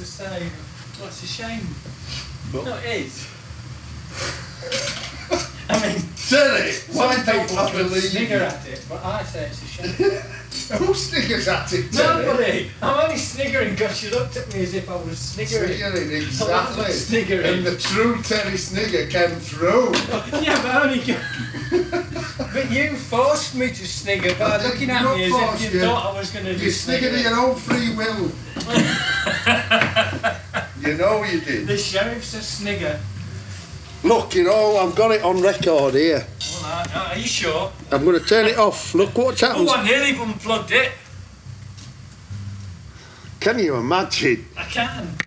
to say, well, it's a shame. But No, it is. I mean, Terry, why some don't people I would believe snigger you? at it, but I say it's a shame. Who sniggers at it, Terry? Nobody! I'm only sniggering because you looked at me as if I was sniggering. Sniggering, I exactly. wasn't sniggering. And the true Terry Snigger came through. Yeah, but only. But you forced me to snigger by I looking did at not me as force if you you. thought I was going to do You sniggered of sniggering. your own free will. You know you did. The sheriff's a snigger. Look, you know, I've got it on record here. Well, are you sure? I'm going to turn it off. Look what happens. Oh, I nearly unplugged it. Can you imagine? I can.